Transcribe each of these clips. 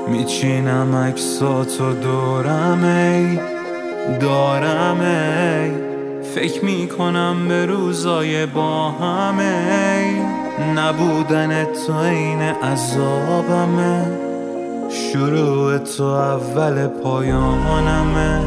میچینم عکساتو دارم ای فکر میکنم به روزای با همه نبودن تو این عذابمه، شروع تو اول پایانمه.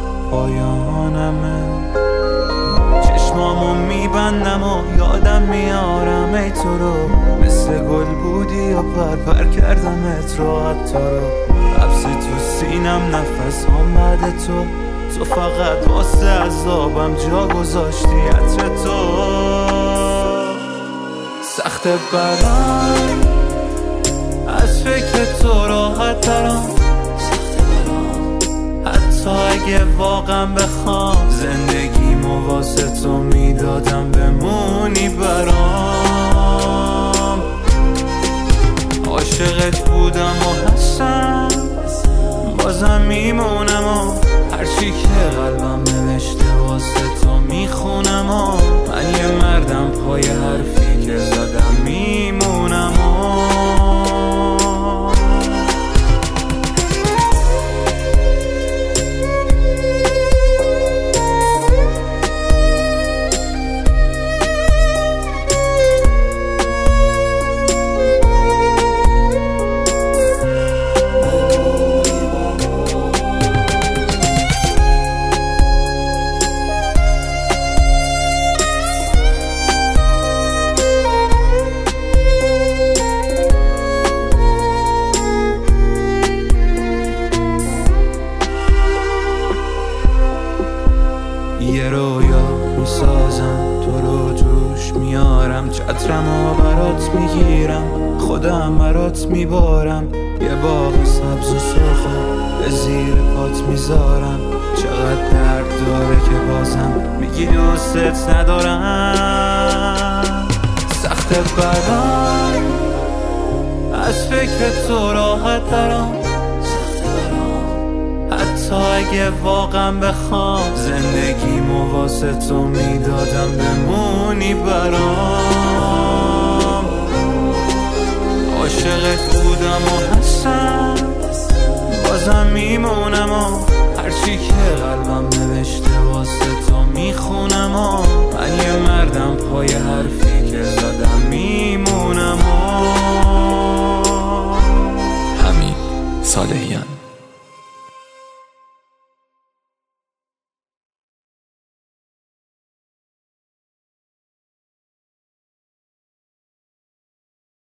چشمامو میبندم و یادم میارم ای تو رو، مثل گل بودی و پر کردمت راحت تو رو. حبسی تو سینم نفس هم بعد تو فقط واسه عذابم جا گذاشتی عطر تو. سخت برام از فکر تو راحت ترم، حتی اگه واقعا بخوام زندگیمو واسه تو میدادم بمونی برام. عاشقت بودم و هستم، بازم میمونم و هرچی که قلبم نوشته واسه تو میخونم و من یه مردم پای حرفی که زدم میمونم و یه رویا میسازم تو رو جوش میارم، چترمو برات میگیرم خودم برات میبارم، یه باغ سبز و سرخو به زیر پات میذارم. چقدر درد داره که بازم میگی دوستت ندارم. سخت برام از فکر تو راحت ترم، حتی اگه واقعا بخوام زندگیمو واسه تو میدادم بمونی برام. عاشقت بودم و هستم، بازم میمونم و هرچی که قلبم نوشته واسه تو میخونم و من یه مردم پای حرفی که زدم میمونم و حمید صالحیان.